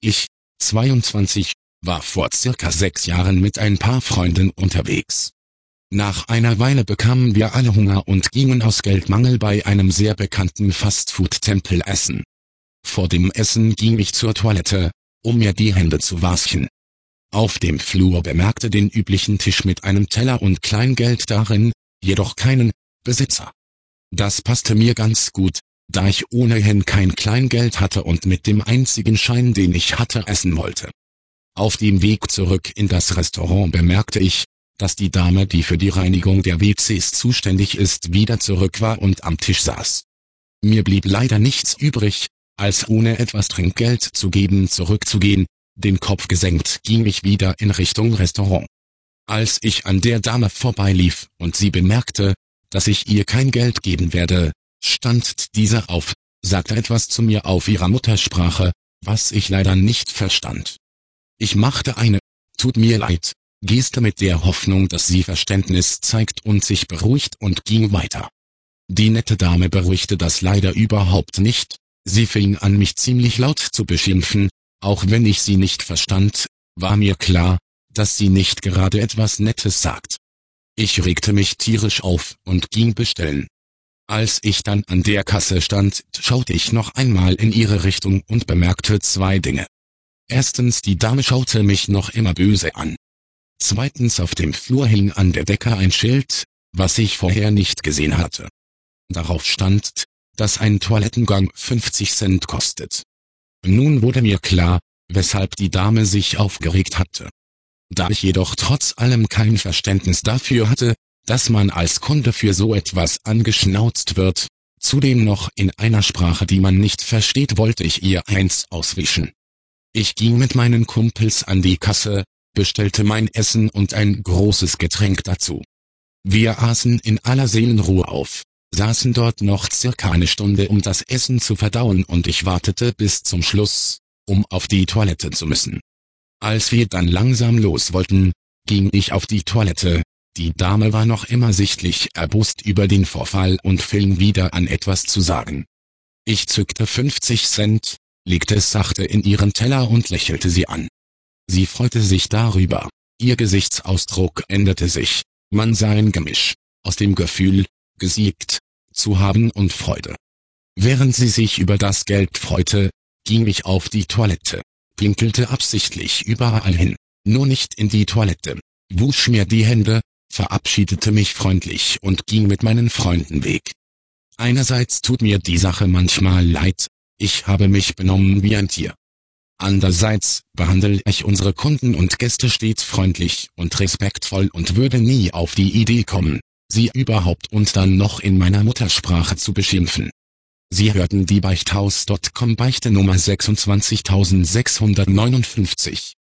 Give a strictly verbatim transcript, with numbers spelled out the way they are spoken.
Ich, zweiundzwanzig, war vor circa sechs Jahren mit ein paar Freunden unterwegs. Nach einer Weile bekamen wir alle Hunger und gingen aus Geldmangel bei einem sehr bekannten Fastfood-Tempel essen. Vor dem Essen ging ich zur Toilette, um mir die Hände zu waschen. Auf dem Flur bemerkte den üblichen Tisch mit einem Teller und Kleingeld darin, jedoch keinen Besitzer. Das passte mir ganz gut, da ich ohnehin kein Kleingeld hatte und mit dem einzigen Schein, den ich hatte, essen wollte. Auf dem Weg zurück in das Restaurant bemerkte ich, dass die Dame, die für die Reinigung der W Cs zuständig ist, wieder zurück war und am Tisch saß. Mir blieb leider nichts übrig, als ohne etwas Trinkgeld zu geben zurückzugehen. Den Kopf gesenkt ging ich wieder in Richtung Restaurant. Als ich an der Dame vorbeilief und sie bemerkte, dass ich ihr kein Geld geben werde, stand diese auf, sagte etwas zu mir auf ihrer Muttersprache, was ich leider nicht verstand. Ich machte eine "Tut mir leid" Geste mit der Hoffnung, dass sie Verständnis zeigt und sich beruhigt und ging weiter. Die nette Dame beruhigte das leider überhaupt nicht, sie fing an mich ziemlich laut zu beschimpfen, auch wenn ich sie nicht verstand, war mir klar, dass sie nicht gerade etwas Nettes sagt. Ich regte mich tierisch auf und ging bestellen. Als ich dann an der Kasse stand, schaute ich noch einmal in ihre Richtung und bemerkte zwei Dinge. Erstens, die Dame schaute mich noch immer böse an. Zweitens, auf dem Flur hing an der Decke ein Schild, was ich vorher nicht gesehen hatte. Darauf stand, dass ein Toilettengang fünfzig Cent kostet. Nun wurde mir klar, weshalb die Dame sich aufgeregt hatte. Da ich jedoch trotz allem kein Verständnis dafür hatte, dass man als Kunde für so etwas angeschnauzt wird, zudem noch in einer Sprache, die man nicht versteht, wollte ich ihr eins auswischen. Ich ging mit meinen Kumpels an die Kasse, bestellte mein Essen und ein großes Getränk dazu. Wir aßen in aller Seelenruhe auf, saßen dort noch circa eine Stunde, um das Essen zu verdauen, und ich wartete bis zum Schluss, um auf die Toilette zu müssen. Als wir dann langsam los wollten, ging ich auf die Toilette. Die Dame war noch immer sichtlich erbost über den Vorfall und fing wieder an, etwas zu sagen. Ich zückte fünfzig Cent, legte es sachte in ihren Teller und lächelte sie an. Sie freute sich darüber, ihr Gesichtsausdruck änderte sich, man sah ein Gemisch aus dem Gefühl, gesiegt zu haben und Freude. Während sie sich über das Geld freute, ging ich auf die Toilette, pinkelte absichtlich überall hin, nur nicht in die Toilette, wusch mir die Hände, verabschiedete mich freundlich und ging mit meinen Freunden weg. Einerseits tut mir die Sache manchmal leid, ich habe mich benommen wie ein Tier. Andererseits behandle ich unsere Kunden und Gäste stets freundlich und respektvoll und würde nie auf die Idee kommen, sie überhaupt und dann noch in meiner Muttersprache zu beschimpfen. Sie hörten die Beichthaus Punkt com Beichte Nummer sechsundzwanzigtausendsechshundertneunundfünfzig.